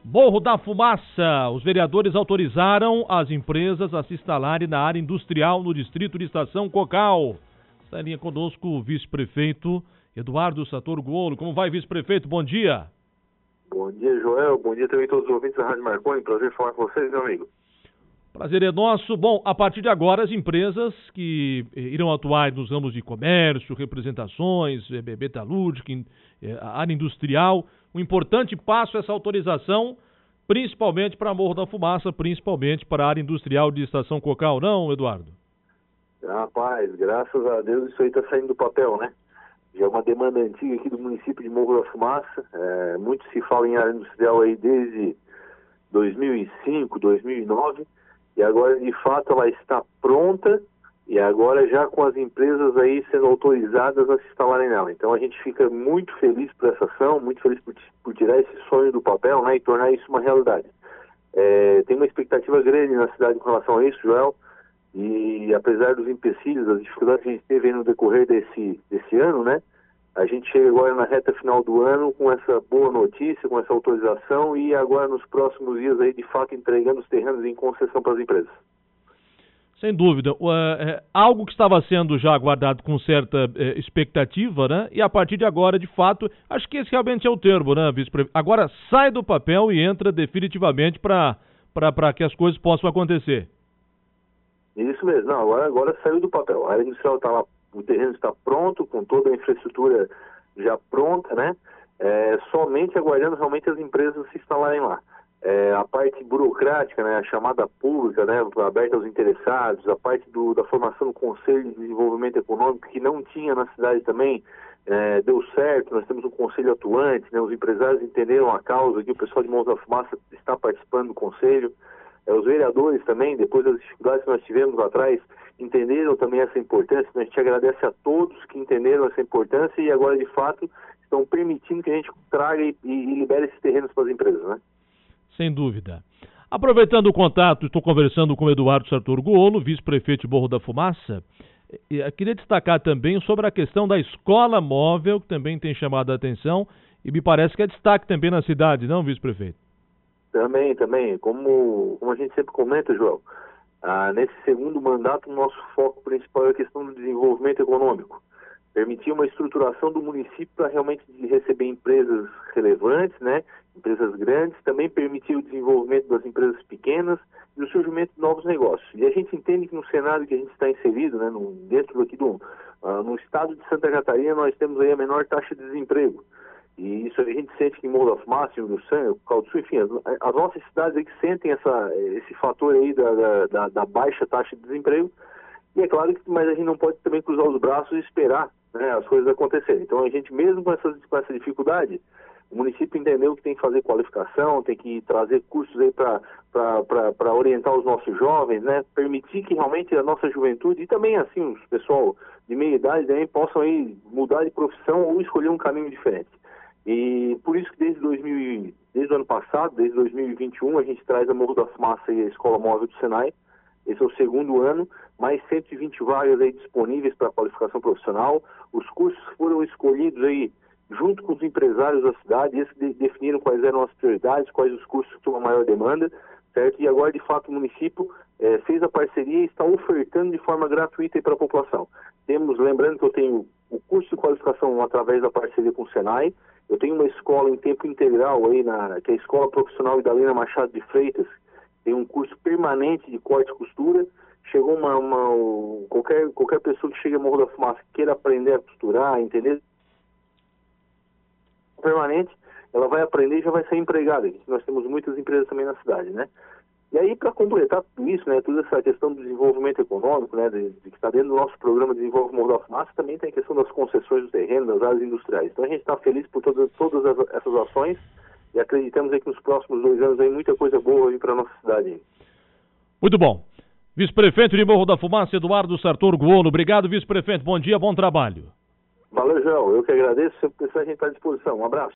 Morro da Fumaça. Os vereadores autorizaram as empresas a se instalarem na área industrial no distrito de Estação Cocal. Está em linha conosco o vice-prefeito Eduardo Sartor-Guolo. Como vai, vice-prefeito? Bom dia. Bom dia, Joel. Bom dia também a todos os ouvintes da Rádio Marconi. Prazer falar com vocês, meu amigo. Prazer é nosso. Bom, a partir de agora, as empresas que irão atuar nos ramos de comércio, representações, metalúrgica, área industrial, um importante passo é essa autorização, principalmente para Morro da Fumaça, principalmente para a área industrial de Estação Cocal, não, Eduardo? Rapaz, graças a Deus isso aí está saindo do papel, né? Já é uma demanda antiga aqui do município de Morro da Fumaça. Muito se fala em área industrial aí desde 2005, 2009. E agora, de fato, ela está pronta e agora já com as empresas aí sendo autorizadas a se instalarem nela. Então, a gente fica muito feliz por essa ação, muito feliz por tirar esse sonho do papel, né, e tornar isso uma realidade. Tem uma expectativa grande na cidade com relação a isso, Joel, e apesar dos empecilhos, das dificuldades que a gente teve aí no decorrer desse ano, né, a gente chega agora na reta final do ano com essa boa notícia, com essa autorização e agora nos próximos dias aí de fato entregando os terrenos em concessão para as empresas. Sem dúvida. Algo que estava sendo já aguardado com certa expectativa, né? E a partir de agora, de fato, acho que esse realmente é o termo, né, vice-prefeito? Agora sai do papel e entra definitivamente para que as coisas possam acontecer. Isso mesmo. Não, agora saiu do papel. A área industrial está lá. O terreno está pronto, com toda a infraestrutura já pronta, né? Somente aguardando realmente as empresas se instalarem lá. A parte burocrática, né? A chamada pública, né? Aberta aos interessados, a parte da formação do Conselho de Desenvolvimento Econômico, que não tinha na cidade também, deu certo. Nós temos um conselho atuante, né? Os empresários entenderam a causa, que o pessoal de Morro da Fumaça está participando do conselho. Os vereadores também, depois das dificuldades que nós tivemos lá atrás, entenderam também essa importância. Então, a gente agradece a todos que entenderam essa importância e agora, de fato, estão permitindo que a gente traga e libere esses terrenos para as empresas, né? Sem dúvida. Aproveitando o contato, estou conversando com o Eduardo Sartor-Guolo, vice-prefeito de Morro da Fumaça. Queria destacar também sobre a questão da escola móvel, que também tem chamado a atenção e me parece que é destaque também na cidade, não, vice-prefeito? Também. Como a gente sempre comenta, João, nesse segundo mandato, o nosso foco principal é a questão do desenvolvimento econômico. Permitir uma estruturação do município para realmente receber empresas relevantes, né? Empresas grandes, também permitir o desenvolvimento das empresas pequenas e o surgimento de novos negócios. E a gente entende que no cenário que a gente está inserido, né, dentro aqui no estado de Santa Catarina, nós temos aí a menor taxa de desemprego. E isso a gente sente que em Morro da Fumaça, em Uruçanga, Cocal do Sul, enfim, as nossas cidades aí que sentem esse fator aí da baixa taxa de desemprego. E é claro que mas a gente não pode também cruzar os braços e esperar, né, as coisas acontecerem. Então a gente, mesmo com essa dificuldade, o município entendeu que tem que fazer qualificação, tem que trazer cursos aí para orientar os nossos jovens, né, permitir que realmente a nossa juventude e também assim os pessoal de meia idade também possam aí mudar de profissão ou escolher um caminho diferente. E por isso que desde o ano passado, desde 2021, a gente traz a Morro da Fumaça e a Escola Móvel do Senai. Esse é o segundo ano, mais 120 vagas aí disponíveis para qualificação profissional. Os cursos foram escolhidos aí junto com os empresários da cidade, eles definiram quais eram as prioridades, quais os cursos que tinham a maior demanda, certo? E agora, de fato, o município fez a parceria e está ofertando de forma gratuita para a população. Lembrando que eu tenho o curso de qualificação através da parceria com o Senai. Eu tenho uma escola em tempo integral aí, que é a Escola Profissional Idalina Machado de Freitas, tem um curso permanente de corte e costura. Chegou qualquer pessoa que chega a Morro da Fumaça que queira aprender a costurar, entender? Permanente, ela vai aprender e já vai ser empregada. Nós temos muitas empresas também na cidade, né? E aí, para completar tudo isso, né, toda essa questão do desenvolvimento econômico, né, que está dentro do nosso programa de Desenvolve Morro da Fumaça, também tem a questão das concessões do terreno, das áreas industriais. Então a gente está feliz por todas essas ações e acreditamos aí que nos próximos 2 anos aí muita coisa boa vai vir para a nossa cidade. Aí. Muito bom. Vice-prefeito de Morro da Fumaça, Eduardo Sartor-Guolo. Obrigado, vice-prefeito. Bom dia, bom trabalho. Valeu, João. Eu que agradeço. Se precisar, a gente está à disposição. Um abraço.